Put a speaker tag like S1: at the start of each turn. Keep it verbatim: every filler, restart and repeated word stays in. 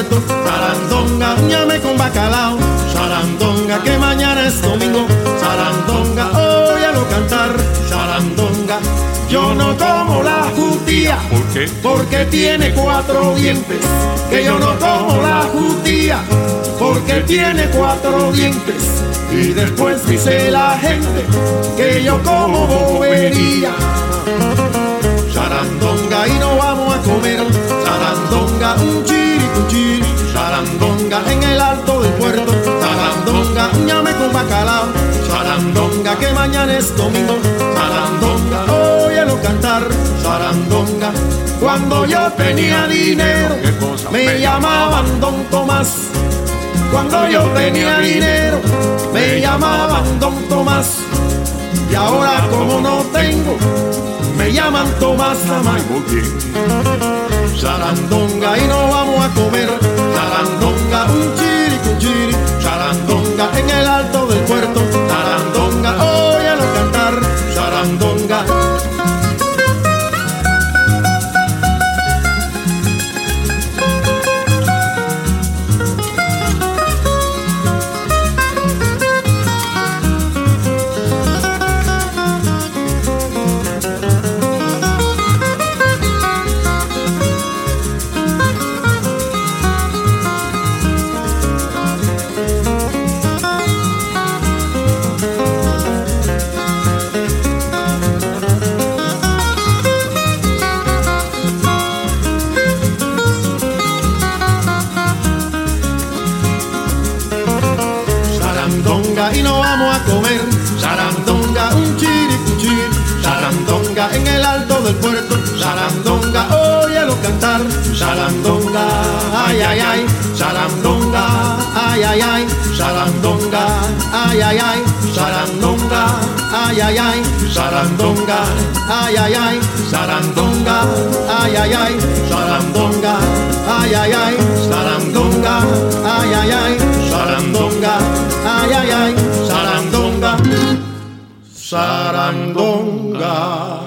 S1: puerto. Sarandonga, ñame con bacalao. Sarandonga, que mañana es domingo. Sarandonga, óyalo cantar. Sarandonga, yo no como la judía.
S2: ¿Por qué?
S1: Porque tiene cuatro dientes. Que yo no como la judía. Porque tiene cuatro dientes. Y después dice la gente que yo como bobería. Sarandonga y no vamos a comer. Sarandonga, un chiri, un chiri. Sarandonga en el alto del puerto. Sarandonga, ñame con bacalao. Sarandonga, que mañana es domingo. Sarandonga, óyelo cantar. Sarandonga, cuando yo tenía dinero me llamaban Don Tomás. Cuando yo tenía dinero me llamaban Don Tomás. Y ahora como no tengo me llaman Tomás Lamay. Sarandonga y no vamos a comer. Sarandonga, un chiri, un chiri. Sarandonga en el alto del puerto. Sarandonga, óyalo cantar. Sarandonga. Y no vamos a comer. Sarandonga, un chiri, un chiri. Sarandonga en el alto del puerto. Sarandonga, óyelo cantar. Sarandonga, ay, ay, ay. Sarandonga, ay, ay, ay. Sarandonga, ay, ay, ay. Sarandonga, ay, ay, ay. Sarandonga, ay, ay, ay. Sarandonga, ay, ay, ay. Sarandonga, ay, ay, ay. Sarandonga, ay, ay, ay. Sarandonga, ay, ay, ay. Sarandonga, sarandonga.